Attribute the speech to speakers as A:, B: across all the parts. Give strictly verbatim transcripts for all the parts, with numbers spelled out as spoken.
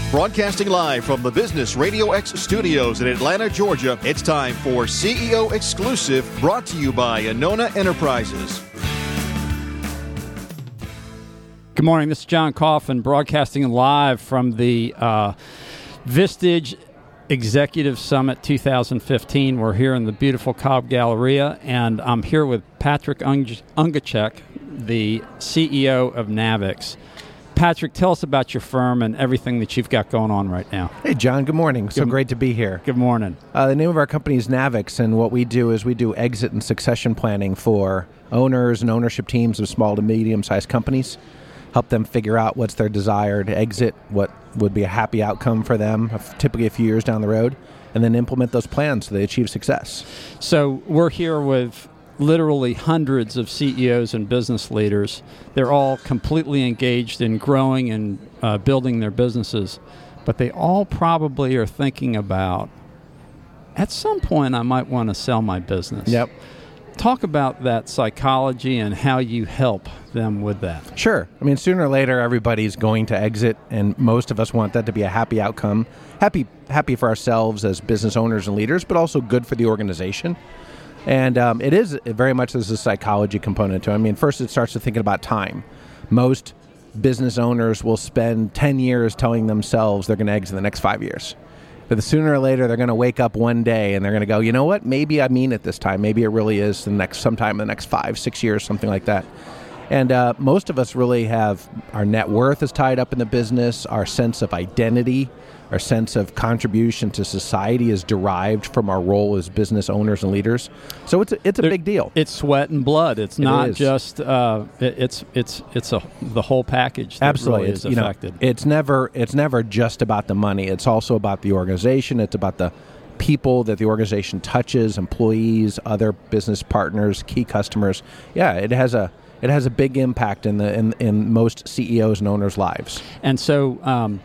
A: Broadcasting live from the Business Radio X studios in Atlanta, Georgia, it's time for C E O Exclusive, brought to you by Anona Enterprises.
B: Good morning. This is John Coffin, broadcasting live from the uh, Vistage Executive Summit two thousand fifteen. We're here in the beautiful Cobb Galleria, and I'm here with Patrick Ung- Ungacek, the C E O of Navix. Patrick, tell us about your firm and everything that you've got going on right now.
C: Hey, John. Good morning. So
B: Good,
C: great to be here.
B: Good morning.
C: Uh, the name of our company is Navix, and what we do is we do exit and succession planning for owners and ownership teams of small to medium-sized companies, help them figure out what's their desired exit, what would be a happy outcome for them, typically a few years down the road, and then implement those plans so they achieve success.
B: So we're here with literally hundreds of C E Os and business leaders. They're all completely engaged in growing and uh, building their businesses, but they all probably are thinking about, at some point I might want to sell my business.
C: Yep.
B: Talk about that psychology and how you help them with that.
C: Sure. I mean, sooner or later, everybody's going to exit, and most of us want that to be a happy outcome. Happy, happy for ourselves as business owners and leaders, but also good for the organization. And um, it is very much there's a psychology component to it. I mean, first it starts with thinking about time. Most business owners will spend ten years telling themselves they're going to exit in the next five years. But sooner or later, they're going to wake up one day and they're going to go, you know what, maybe I mean it this time. Maybe it really is the next sometime in the next five, six years, something like that. And uh, most of us really have our net worth is tied up in the business. Our sense of identity, our sense of contribution to society is derived from our role as business owners and leaders. So it's a, it's a
B: there,
C: big deal.
B: It's sweat and blood. It's
C: it
B: not
C: is.
B: just uh, it, it's it's it's a the whole package that
C: Absolutely.
B: really is
C: it's, you
B: affected.
C: Know, it's never it's never just about the money. It's also about the organization. It's about the people that the organization touches, employees, other business partners, key customers. Yeah, it has a it has a big impact in the in, in most C E Os and owners' lives.
B: And so um,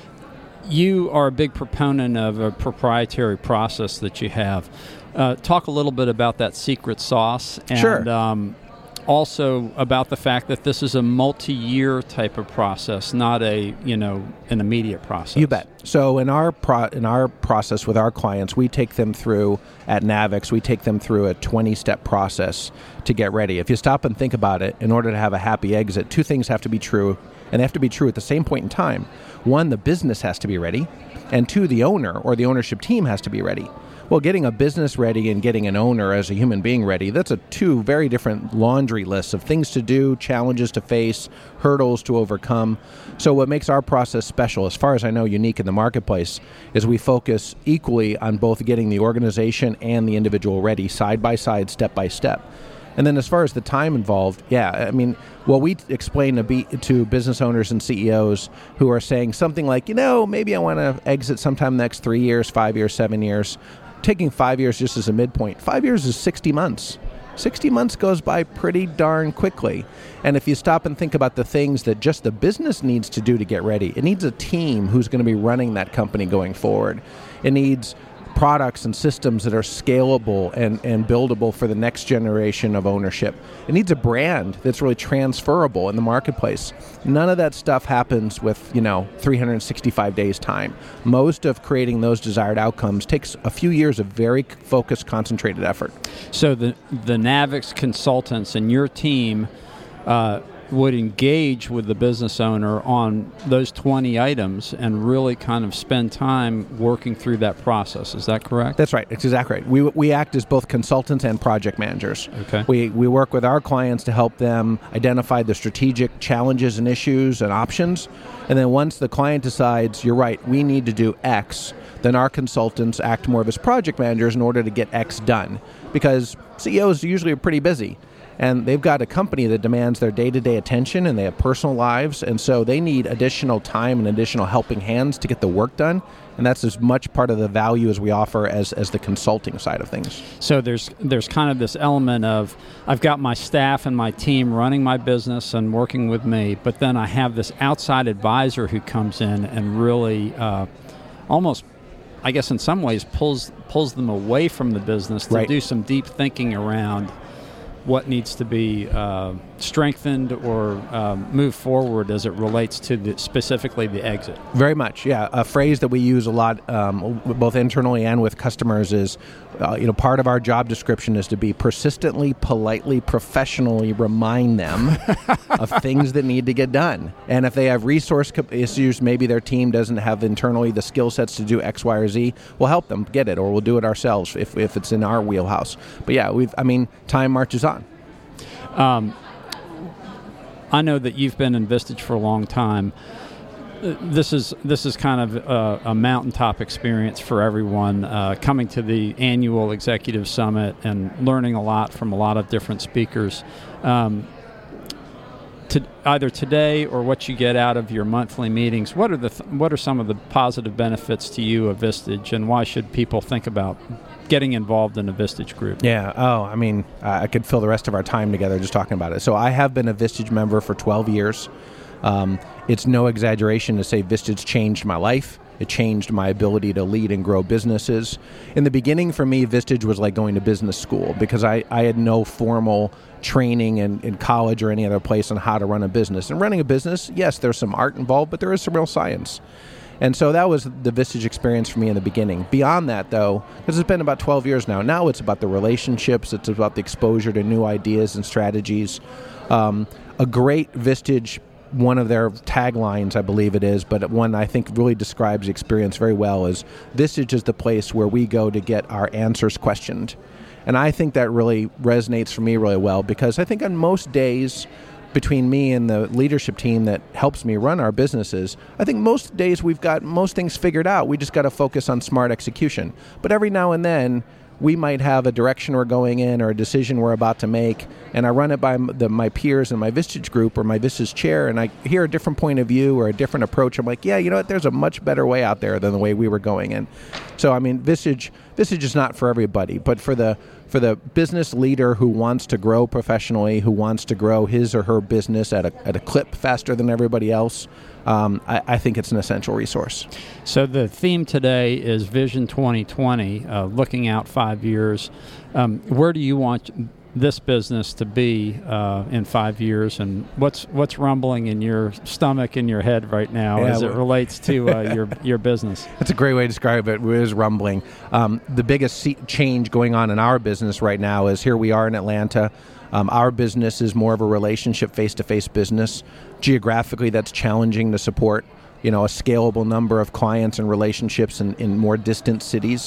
B: you are a big proponent of a proprietary process that you have. Uh, talk a little bit about that secret sauce, and
C: Sure.
B: um, also about the fact that this is a multi-year type of process, not a you know an immediate process.
C: You bet. So in our pro- in our process with our clients, we take them through at Navix. We take them through a twenty-step process to get ready. If you stop and think about it, in order to have a happy exit, two things have to be true, and they have to be true at the same point in time. One, the business has to be ready, and two, the owner or the ownership team has to be ready. Well, getting a business ready and getting an owner as a human being ready, that's a two very different laundry lists of things to do, challenges to face, hurdles to overcome. So what makes our process special, as far as I know unique in the marketplace, is we focus equally on both getting the organization and the individual ready, side by side, step by step. And then as far as the time involved, yeah, I mean, what we explain to, be, to business owners and C E Os who are saying something like, you know, maybe I want to exit sometime next three years, five years, seven years, taking five years just as a midpoint. Five years is sixty months. sixty months goes by pretty darn quickly. And if you stop and think about the things that just the business needs to do to get ready, it needs a team who's going to be running that company going forward. It needs products and systems that are scalable and, and buildable for the next generation of ownership. It needs a brand that's really transferable in the marketplace. None of that stuff happens with, you know, three hundred sixty-five days time. Most of creating those desired outcomes takes a few years of very focused, concentrated effort.
B: So the the Navix consultants and your team uh, would engage with the business owner on those twenty items and really kind of spend time working through that process. Is that correct?
C: That's right. It's exactly right. We we act as both consultants and project managers.
B: Okay.
C: We we work with our clients to help them identify the strategic challenges and issues and options. And then once the client decides, you're right, we need to do X, then our consultants act more of as project managers in order to get X done. Because C E Os usually are pretty busy. And they've got a company that demands their day-to-day attention, and they have personal lives, and so they need additional time and additional helping hands to get the work done. And that's as much part of the value as we offer as, as the consulting side of things.
B: So there's there's kind of this element of, I've got my staff and my team running my business and working with me, but then I have this outside advisor who comes in and really uh, almost, I guess in some ways, pulls pulls them away from the business to
C: right.
B: do some deep thinking around what needs to be uh, strengthened or um, moved forward as it relates to the, specifically the exit?
C: Very much, yeah. A phrase that we use a lot, um, both internally and with customers, is, uh, you know, part of our job description is to be persistently, politely, professionally remind them of things that need to get done. And if they have resource issues, maybe their team doesn't have internally the skill sets to do X, Y, or Z, we'll help them get it, or we'll do it ourselves if if it's in our wheelhouse. But yeah, we've. I mean, time marches on.
B: Um, I know that you've been in Vistage for a long time. This is this is kind of a, a mountaintop experience for everyone, uh, coming to the annual Executive Summit and learning a lot from a lot of different speakers. Um, to, either today or what you get out of your monthly meetings, what are the th- what are some of the positive benefits to you of Vistage, and why should people think about getting involved in a Vistage group? Yeah.
C: Oh, I mean, uh, I could fill the rest of our time together just talking about it. So I have been a Vistage member for twelve years. Um, it's no exaggeration to say Vistage changed my life. It changed my ability to lead and grow businesses. In the beginning, for me, Vistage was like going to business school because I, I had no formal training in, in college or any other place on how to run a business. And running a business, yes, there's some art involved, but there is some real science. And so that was the Vistage experience for me in the beginning. Beyond that, though, because it's been about twelve years now, now it's about the relationships, it's about the exposure to new ideas and strategies. Um, a great Vistage, one of their taglines, I believe it is, but one I think really describes the experience very well, is Vistage is the place where we go to get our answers questioned. And I think that really resonates for me really well, because I think on most days, between me and the leadership team that helps me run our businesses, I think most days we've got most things figured out. We just got to focus on smart execution. But every now and then, we might have a direction we're going in or a decision we're about to make, and I run it by the, my peers in my Vistage group or my Vistage chair, and I hear a different point of view or a different approach. I'm like, yeah, you know what? There's a much better way out there than the way we were going in. So, I mean, Vistage, Vistage is not for everybody, but for the for the business leader who wants to grow professionally, who wants to grow his or her business at a at a clip faster than everybody else, um, I, I think it's an essential resource.
B: So the theme today is Vision twenty twenty, uh, looking out five years. Um, where do you want this business to be uh, in five years, and what's what's rumbling in your stomach and your head right now yeah, as it relates to uh, your your business?
C: That's a great way to describe it. It is rumbling. Um, the biggest change going on in our business right now is here we are in Atlanta. Um, our business is more of a relationship, face-to-face business. Geographically, that's challenging to support, you know, a scalable number of clients and relationships in, in more distant cities.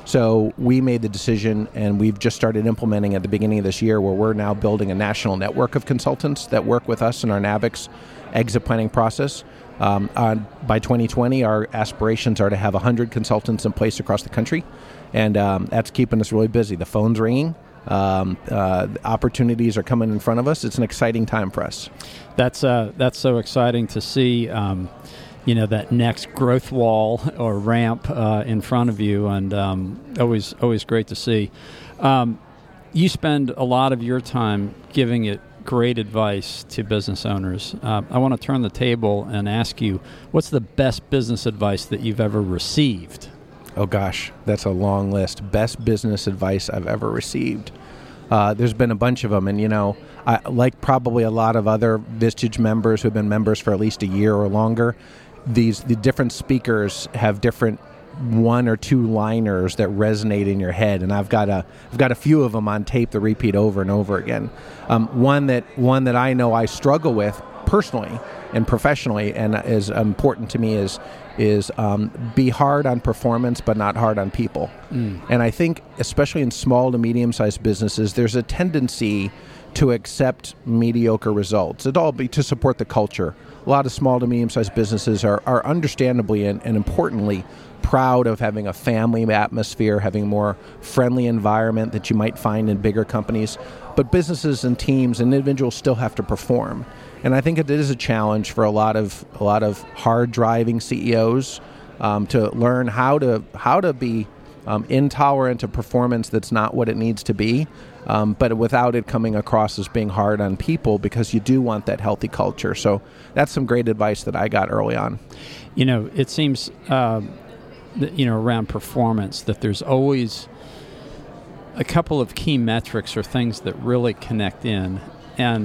C: So we made the decision, and we've just started implementing at the beginning of this year, where we're now building a national network of consultants that work with us in our NAVIX exit planning process. Um, on, by twenty twenty, our aspirations are to have one hundred consultants in place across the country, and um, that's keeping us really busy. The phone's ringing. Um, uh, opportunities are coming in front of us. It's an exciting time for us.
B: That's uh, that's so exciting to see. Um, you know, that next growth wall or ramp uh, in front of you, and um, always always great to see. Um, you spend a lot of your time giving it great advice to business owners. Uh, I want to turn the table and ask you, what's the best business advice that you've ever received?
C: Oh gosh, that's a long list. Best business advice I've ever received. Uh, there's been a bunch of them, and you know, I, like probably a lot of other Vistage members who've been members for at least a year or longer, these the different speakers have different one or two liners that resonate in your head, and I've got a I've got a few of them on tape that repeat over and over again. Um, one that one that I know I struggle with personally and professionally, and is important to me, is is um, be hard on performance, but not hard on people. Mm. And I think, especially in small to medium-sized businesses, there's a tendency to accept mediocre results. It all be to support the culture. A lot of small to medium-sized businesses are, are understandably and, and importantly proud of having a family atmosphere, having a more friendly environment that you might find in bigger companies. But businesses and teams and individuals still have to perform. And I think it is a challenge for a lot of a lot of hard-driving C E Os um, to learn how to how to be um, intolerant of performance that's not what it needs to be, um, but without it coming across as being hard on people, because you do want that healthy culture. So that's some great advice that I got early on.
B: You know, it seems uh, that, you know, around performance, that there's always a couple of key metrics or things that really connect in, and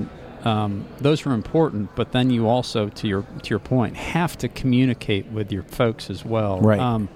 B: um, those are important. But then you also, to your to your point, have to communicate with your folks as well.
C: Right.
B: Um,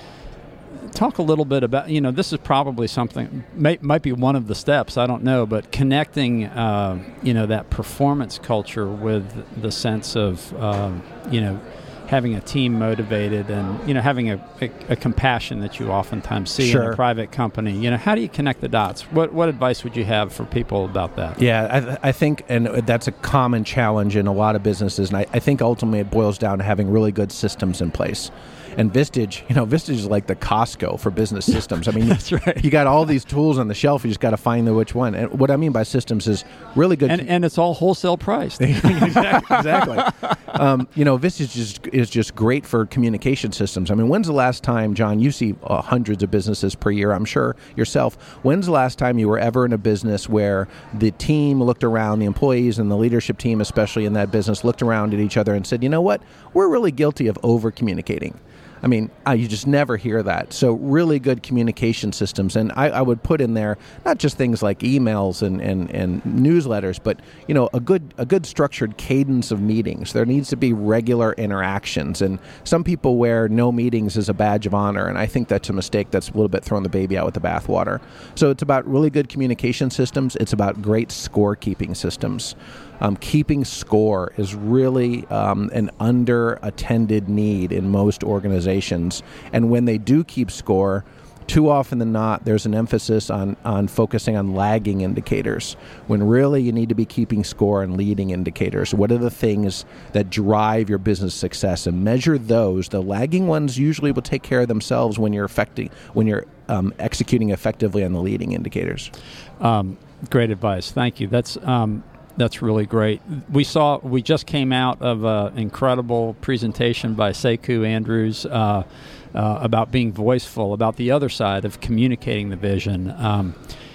B: talk a little bit about, you know, this is probably something, may, might be one of the steps, I don't know, but connecting, uh, you know, that performance culture with the sense of, um, you know, having a team motivated and, you know, having a, a, a compassion that you oftentimes see
C: Sure.
B: in a private company. You know, how do you connect the dots? What what advice would you have for people about that?
C: Yeah, I, I think, and that's a common challenge in a lot of businesses, and I, I think ultimately it boils down to having really good systems in place. And Vistage, you know, Vistage is like the Costco for business systems. I mean,
B: That's right.
C: You got all these tools on the shelf. You just got to find the which one. And what I mean by systems is really good.
B: And, and it's all wholesale priced.
C: exactly. exactly. Um, you know, Vistage is, is just great for communication systems. I mean, when's the last time, John, you see uh, hundreds of businesses per year, I'm sure yourself. When's the last time you were ever in a business where the team looked around, the employees and the leadership team, especially in that business, looked around at each other and said, you know what, we're really guilty of over-communicating. I mean, uh, you just never hear that. So really good communication systems. And I, I would put in there not just things like emails and, and, and newsletters, but, you know, a good a good structured cadence of meetings. There needs to be regular interactions. And some people wear no meetings as a badge of honor. And I think that's a mistake. That's a little bit throwing the baby out with the bathwater. So it's about really good communication systems. It's about great scorekeeping systems. Um, keeping score is really um, an under-attended need in most organizations. And when they do keep score, too often than not, there's an emphasis on, on focusing on lagging indicators, when really you need to be keeping score on leading indicators. What are the things that drive your business success? And measure those. The lagging ones usually will take care of themselves when you're affecting, when you're um, executing effectively on the leading indicators.
B: Um, great advice. Thank you. That's... Um That's really great. We saw, we just came out of an incredible presentation by Sekou Andrews uh, uh, about being voiceful, about the other side of communicating the vision. Um,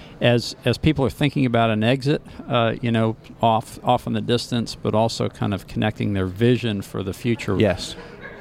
B: as as people are thinking about an exit, uh, you know, off off in the distance, but also kind of connecting their vision for the future.
C: Yes.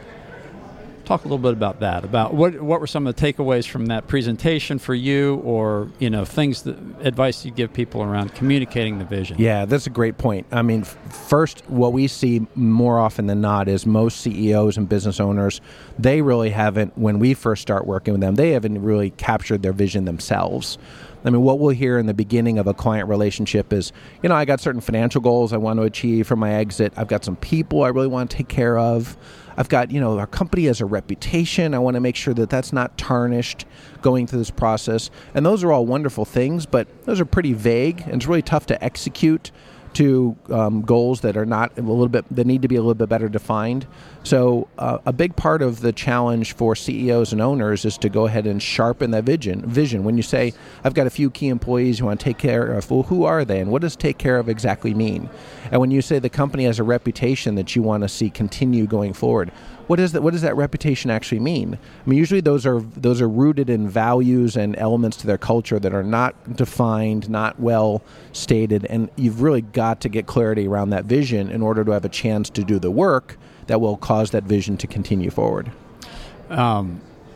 B: Talk a little bit about that. About what what were some of the takeaways from that presentation for you, or you know things that advice you give people around communicating the vision.
C: Yeah, that's a great point. I mean, f- first, what we see more often than not is most C E Os and business owners, they really haven't. When we first start working with them, they haven't really captured their vision themselves. I mean, what we'll hear in the beginning of a client relationship is, you know, I got certain financial goals I want to achieve for my exit. I've got some people I really want to take care of. I've got, you know, our company has a reputation. I want to make sure that that's not tarnished going through this process. And those are all wonderful things, but those are pretty vague, and it's really tough to execute to um, goals that are not a little bit, that need to be a little bit better defined. So uh, a big part of the challenge for C E Os and owners is to go ahead and sharpen that vision. Vision. When you say, I've got a few key employees you want to take care of, well, who are they, and what does take care of exactly mean? And when you say the company has a reputation that you want to see continue going forward, what is that? What does that reputation actually mean? I mean, usually those are those are rooted in values and elements to their culture that are not defined, not well stated, and you've really got to get clarity around that vision in order to have a chance to do the work that will cause that vision to continue forward.
B: Um,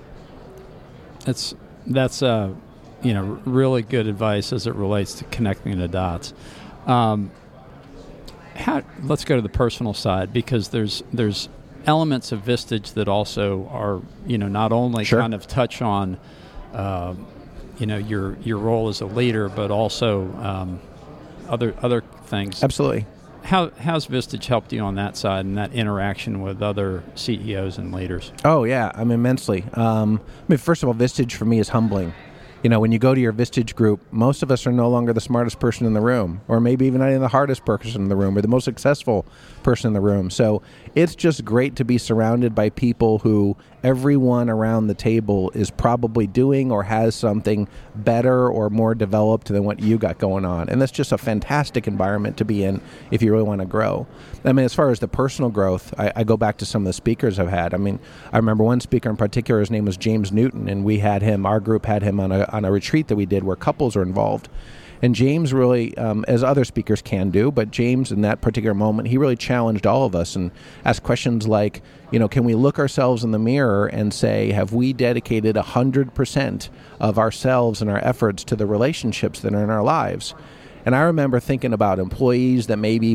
B: that's that's uh, you know really good advice as it relates to connecting the dots. Um, how, let's go to the personal side, because there's there's elements of Vistage that also are, you know, not only
C: Sure.
B: kind of touch on, uh, you know, your your role as a leader, but also um, other other things.
C: Absolutely.
B: How how's Vistage helped you on that side and that interaction with other C E Os and leaders?
C: Oh, yeah, I mean, immensely. Um, I mean, first of all, Vistage for me is humbling. You know, when you go to your Vistage group, most of us are no longer the smartest person in the room, or maybe even not even the hardest person in the room, or the most successful person in the room. So it's just great to be surrounded by people who everyone around the table is probably doing or has something better or more developed than what you got going on. And that's just a fantastic environment to be in if you really want to grow. I mean, as far as the personal growth, I, I go back to some of the speakers I've had. I mean, I remember one speaker in particular, his name was James Newton, and we had him, our group had him on a, on a retreat that we did where couples were involved. And James really, um, as other speakers can do, but James in that particular moment, he really challenged all of us and asked questions like, you know, can we look ourselves in the mirror and say, have we dedicated one hundred percent of ourselves and our efforts to the relationships that are in our lives? And I remember thinking about employees that maybe